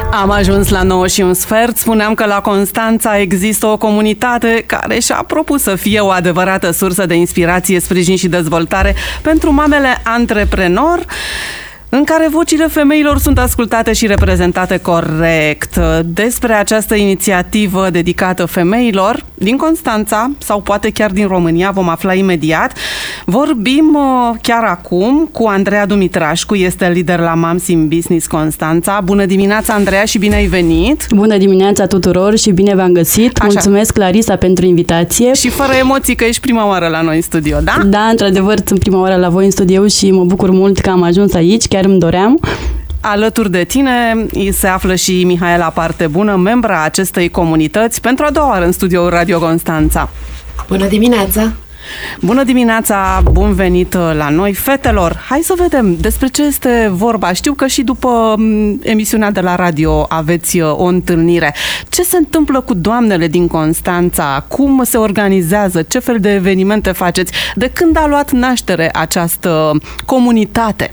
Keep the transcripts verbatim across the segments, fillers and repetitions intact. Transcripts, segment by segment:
Am ajuns la nouă și un sfert. Spuneam că la Constanța există o comunitate care și-a propus să fie o adevărată sursă de inspirație, sprijin și dezvoltare pentru mamele antreprenor, în care vocile femeilor sunt ascultate și reprezentate corect. Despre această inițiativă dedicată femeilor din Constanța sau poate chiar din România vom afla imediat. Vorbim chiar acum cu Andreea Dumitrașcu, este lider la Moms in Business Constanța. Bună dimineața, Andreea, și bine ai venit! Bună dimineața tuturor și bine v-am găsit! Așa. Mulțumesc, Clarisa, pentru invitație. Și fără emoții că ești prima oară la noi în studio, da? Da, într-adevăr, sunt prima oară la voi în studio și mă bucur mult că am ajuns aici, chiar îmi doream. Alături de tine se află și Mihaela Partebună, membra acestei comunități, pentru a doua oară în studioul Radio Constanța. Bună dimineața! Bună dimineața, bun venit la noi. Fetelor, hai să vedem despre ce este vorba. Știu că și după emisiunea de la radio aveți o întâlnire. Ce se întâmplă cu doamnele din Constanța? Cum se organizează? Ce fel de evenimente faceți? De când a luat naștere această comunitate?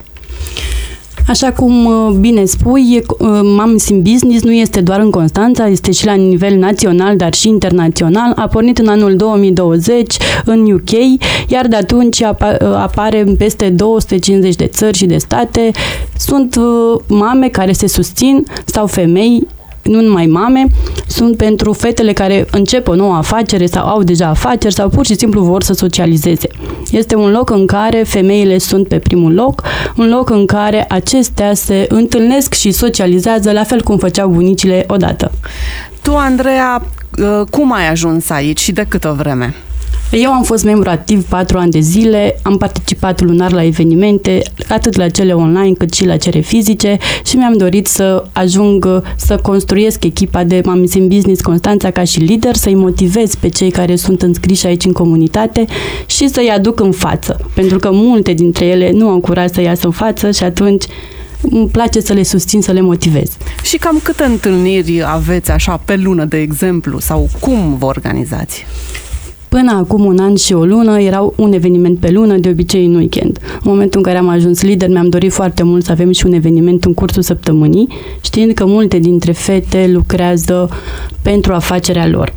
Așa cum bine spui, Moms in Business nu este doar în Constanța, este și la nivel național, dar și internațional. A pornit în anul două mii douăzeci în U K, iar de atunci apare în peste două sute cincizeci de țări și de state. Sunt mame care se susțin sau femei, nu numai mame, sunt pentru fetele care încep o nouă afacere sau au deja afaceri sau pur și simplu vor să socializeze. Este un loc în care femeile sunt pe primul loc, un loc în care acestea se întâlnesc și socializează la fel cum făceau bunicile odată. Tu, Andreea, cum ai ajuns aici și de câtă vreme? Eu am fost membru activ patru ani de zile, am participat lunar la evenimente, atât la cele online cât și la cele fizice și mi-am dorit să ajung să construiesc echipa de Moms in Business Constanța ca și lider, să-i motivez pe cei care sunt înscriși aici în comunitate și să-i aduc în față, pentru că multe dintre ele nu au curaj să iasă în față și atunci îmi place să le susțin, să le motivez. Și cam câte întâlniri aveți așa pe lună, de exemplu, sau cum vă organizați? Până acum un an și o lună erau un eveniment pe lună, de obicei în weekend. În momentul în care am ajuns lider, mi-am dorit foarte mult să avem și un eveniment în cursul săptămânii, știind că multe dintre fete lucrează pentru afacerea lor.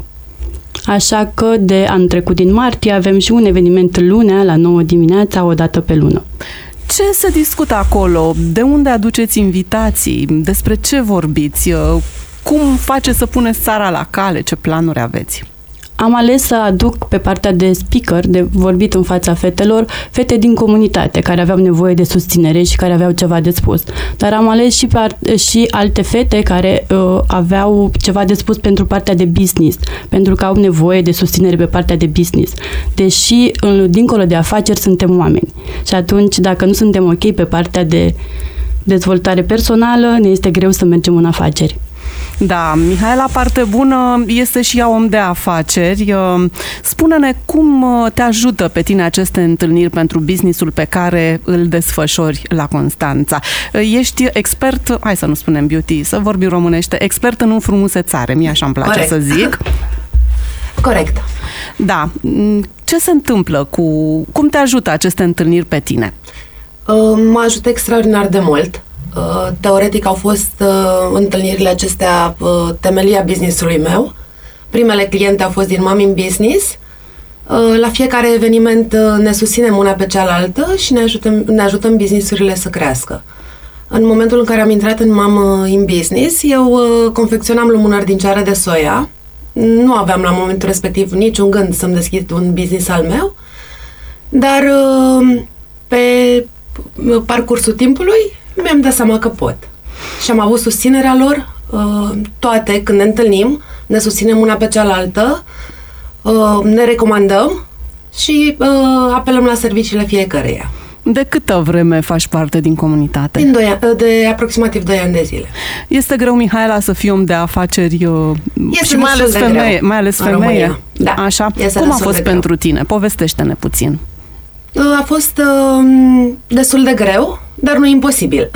Așa că de anul trecut din martie avem și un eveniment lunea la nouă dimineața, o dată pe lună. Ce se discută acolo? De unde aduceți invitații? Despre ce vorbiți? Cum faceți să puneți țara la cale? Ce planuri aveți? Am ales să aduc pe partea de speaker, de vorbit în fața fetelor, fete din comunitate care aveau nevoie de susținere și care aveau ceva de spus. Dar am ales și, par- și alte fete care uh, aveau ceva de spus pentru partea de business, pentru că au nevoie de susținere pe partea de business. Deși, în, dincolo de afaceri, suntem oameni. Și atunci, dacă nu suntem ok pe partea de dezvoltare personală, ne este greu să mergem în afaceri. Da, Mihaela Partebună este și ea om de afaceri. Spune-ne cum te ajută pe tine aceste întâlniri pentru businessul pe care îl desfășori la Constanța. Ești expert, hai să nu spunem beauty, să vorbim românește, expert în înfrumusețare, mie așa îmi place Corect. Să zic. Corect. Da. Ce se întâmplă cu... Cum te ajută aceste întâlniri pe tine? Mă ajută extraordinar de mult. Teoretic au fost uh, întâlnirile acestea uh, temelia business-ului meu. Primele cliente au fost din Moms in Business. Uh, la fiecare eveniment uh, ne susținem una pe cealaltă și ne ajutăm, ne ajutăm business-urile să crească. În momentul în care am intrat în Moms in Business, eu uh, confecționam lumânări din ceară de soia. Nu aveam la momentul respectiv niciun gând să-mi deschid un business al meu, dar uh, pe parcursul timpului mi-am dat seama că pot. Și am avut susținerea lor, toate, când ne întâlnim, ne susținem una pe cealaltă, ne recomandăm și apelăm la serviciile fiecăreia. De câtă vreme faci parte din comunitate? Din doi, de aproximativ doi ani de zile. Este greu, Mihaela, să fii om de afaceri este și mai ales femeie, greu. mai ales femeie. Da, așa? Cum a fost pentru tine? Povestește-ne puțin. A fost uh, destul de greu, dar nu imposibil.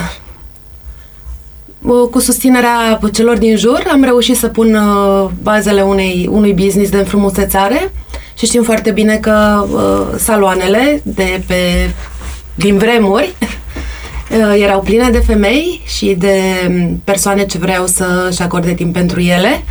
Cu susținerea celor din jur am reușit să pun uh, bazele unei, unui business de înfrumusețare și știm foarte bine că uh, saloanele de pe, din vremuri Erau pline de femei și de persoane ce vreau să-și acorde timp pentru ele,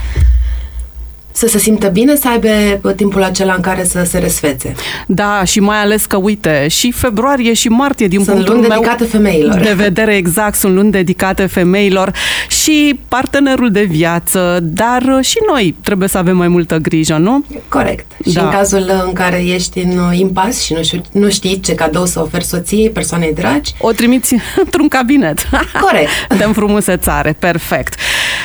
să se simtă bine, să aibă timpul acela în care să se resfețe. Da, și mai ales că, uite, și februarie și martie, din sunt punctul luni meu dedicate femeilor. de vedere, exact, sunt luni dedicate femeilor și partenerul de viață, dar și noi trebuie să avem mai multă grijă, nu? Corect. Și da. în cazul în care ești în impas și nu știi, nu știi ce cadou să oferi soției, persoanei dragi, o trimiți într-un cabinet. Corect. De înfrumusețare, perfect.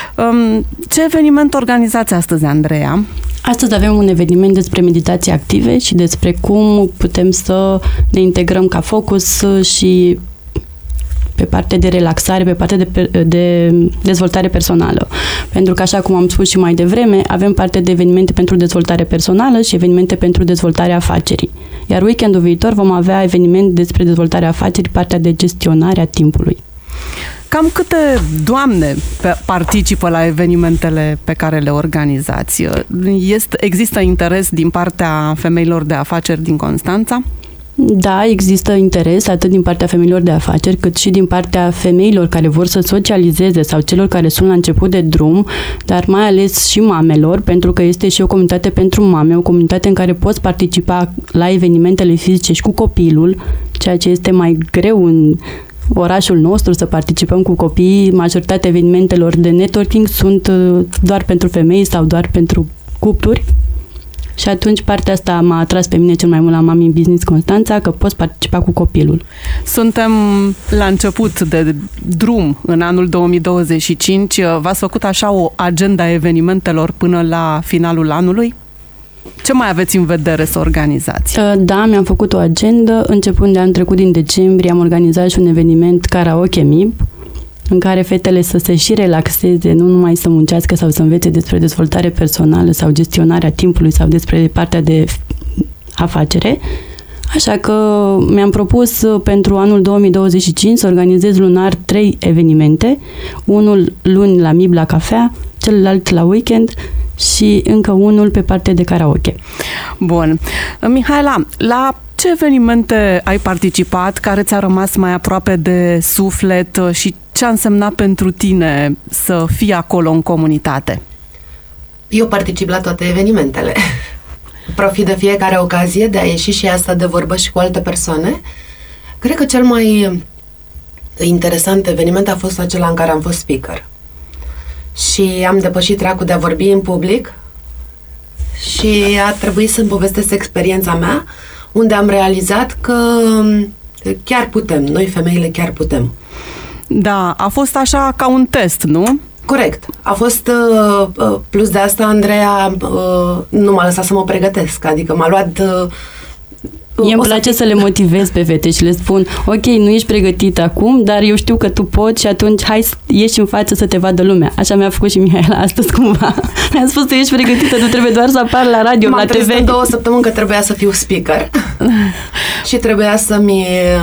Ce eveniment organizați astăzi, Andreea? Astăzi avem un eveniment despre meditații active și despre cum putem să ne integrăm ca focus și pe partea de relaxare, pe partea de, de dezvoltare personală. Pentru că, așa cum am spus și mai devreme, avem parte de evenimente pentru dezvoltare personală și evenimente pentru dezvoltarea afacerii. Iar weekendul viitor vom avea eveniment despre dezvoltarea afacerii, partea de gestionare a timpului. Cam câte doamne participă la evenimentele pe care le organizați? Este, există interes din partea femeilor de afaceri din Constanța? Da, există interes atât din partea femeilor de afaceri, cât și din partea femeilor care vor să socializeze sau celor care sunt la început de drum, dar mai ales și mamelor, pentru că este și o comunitate pentru mame, o comunitate în care poți participa la evenimentele fizice și cu copilul, ceea ce este mai greu în orașul nostru, să participăm cu copiii. Majoritatea evenimentelor de networking sunt doar pentru femei sau doar pentru cupluri. Și atunci partea asta m-a atras pe mine cel mai mult la Mami in Business Constanța, că poți participa cu copilul. Suntem la început de drum în anul două mii douăzeci și cinci. V-ați făcut așa o agenda a evenimentelor până la finalul anului? Ce mai aveți în vedere să organizați? Da, mi-am făcut o agendă. Începând de anul trecut, din decembrie, am organizat și un eveniment Karaoke M I B, în care fetele să se și relaxeze, nu numai să muncească sau să învețe despre dezvoltare personală sau gestionarea timpului sau despre partea de afacere. Așa că mi-am propus pentru anul două mii douăzeci și cinci să organizez lunar trei evenimente, unul luni la M I B la cafea, celălalt la weekend și încă unul pe partea de karaoke. Bun. Mihaela, la ce evenimente ai participat, care ți-a rămas mai aproape de suflet și ce a însemnat pentru tine să fii acolo în comunitate? Eu particip la toate evenimentele. Profit de fiecare ocazie de a ieși și asta de vorbă și cu alte persoane. Cred că cel mai interesant eveniment a fost acela în care am fost speaker. Și am depășit tracul de a vorbi în public și a trebuit să-mi povestesc experiența mea, unde am realizat că chiar putem, noi femeile chiar putem. Da, a fost așa ca un test, nu? Corect. A fost, plus de asta, Andreea nu m-a lăsat să mă pregătesc, adică m-a luat... Mie îmi place să le motivez pe fete și le spun, ok, nu ești pregătită acum, dar eu știu că tu poți și atunci hai să ieși în față să te vadă lumea. Așa mi-a făcut și Mihaela astăzi cumva. Mi-a spus, tu ești pregătită, tu trebuie doar să apar la radio, M-am la T V. M-am trezit două săptămâni că trebuia să fiu speaker și trebuia să-mi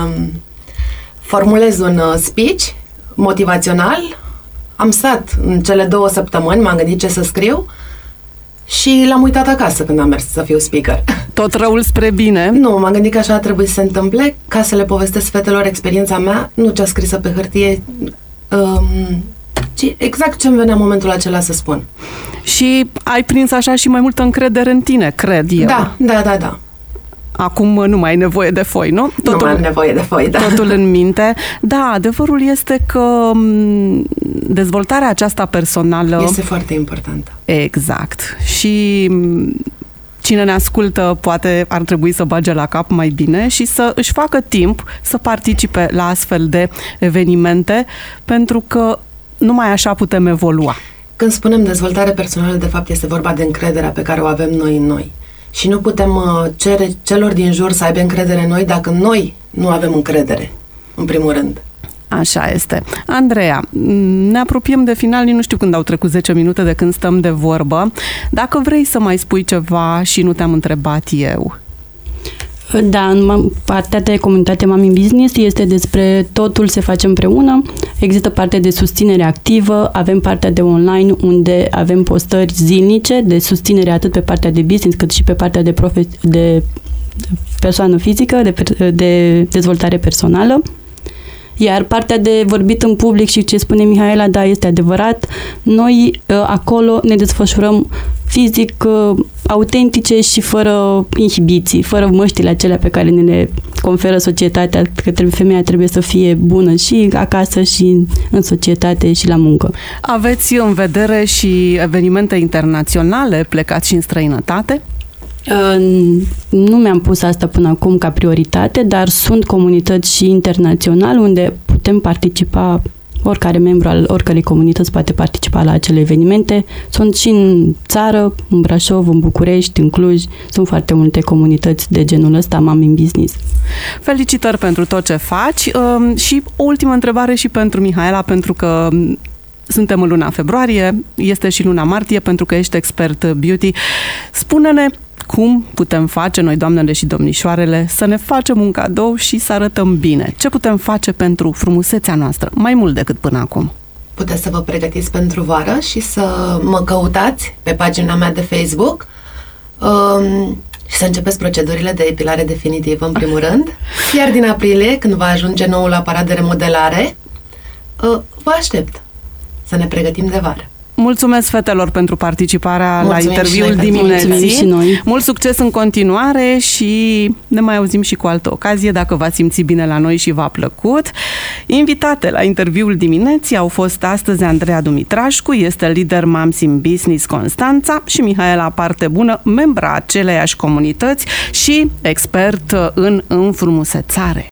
formulez un speech motivațional. Am stat în cele două săptămâni, m-am gândit ce să scriu și l-am uitat acasă când am mers să fiu speaker. Tot răul spre bine? Nu, m-am gândit că așa trebuie să se întâmple, ca să le povestesc fetelor experiența mea, nu cea scrisă pe hârtie, um, ci exact ce îmi venea momentul acela să spun. Și ai prins așa și mai multă încredere în tine, cred eu. Da, da, da, da. Acum nu mai ai nevoie de foi, nu? Totul, nu mai am nevoie de foi, da. Totul în minte. Da, adevărul este că dezvoltarea aceasta personală... este foarte importantă. Exact. Și cine ne ascultă poate ar trebui să bage la cap mai bine și să își facă timp să participe la astfel de evenimente, pentru că numai așa putem evolua. Când spunem dezvoltare personală, de fapt este vorba de încrederea pe care o avem noi în noi. Și nu putem cere celor din jur să aibă încredere în noi dacă noi nu avem încredere, în primul rând. Așa este. Andreea, ne apropiem de final, nu știu când au trecut zece minute de când stăm de vorbă. Dacă vrei să mai spui ceva și nu te-am întrebat eu. Da, în partea de comunitate Mami in Business este despre totul se face împreună. Există partea de susținere activă, avem partea de online unde avem postări zilnice de susținere atât pe partea de business cât și pe partea de, profe- de persoană fizică, de, de dezvoltare personală. Iar partea de vorbit în public și ce spune Mihaela, da, este adevărat. Noi acolo ne desfășurăm fizic, autentice și fără inhibiții, fără măștile acelea pe care ne le conferă societatea, că trebuie, femeia trebuie să fie bună și acasă și în societate și la muncă. Aveți în vedere și evenimente internaționale, plecați și în străinătate? Nu mi-am pus asta până acum ca prioritate, dar sunt comunități și internaționale unde putem participa, oricare membru al oricărei comunități poate participa la acele evenimente. Sunt și în țară, în Brașov, în București, în Cluj, sunt foarte multe comunități de genul ăsta, Mami în Business. Felicitări pentru tot ce faci și o ultimă întrebare și pentru Mihaela, pentru că suntem în luna februarie, este și luna martie, pentru că ești expert beauty. Spune-ne cum putem face noi, doamnele și domnișoarele, să ne facem un cadou și să arătăm bine. Ce putem face pentru frumusețea noastră, mai mult decât până acum? Puteți să vă pregătiți pentru vară și să mă căutați pe pagina mea de Facebook um, și să începeți procedurile de epilare definitivă, în primul rând. Iar din aprilie, când va ajunge noul aparat de remodelare, uh, vă aștept să ne pregătim de vară. Mulțumesc fetelor pentru participarea Mulțumim la interviul și dimineții. Și noi. Mult succes în continuare și ne mai auzim și cu altă ocazie dacă v-ați simțit bine la noi și v-a plăcut. Invitate la interviul dimineții au fost astăzi Andreea Dumitrașcu, este lider Moms in Business Constanța, și Mihaela Partebună, membra aceleiași comunități și expert în înfrumusețare.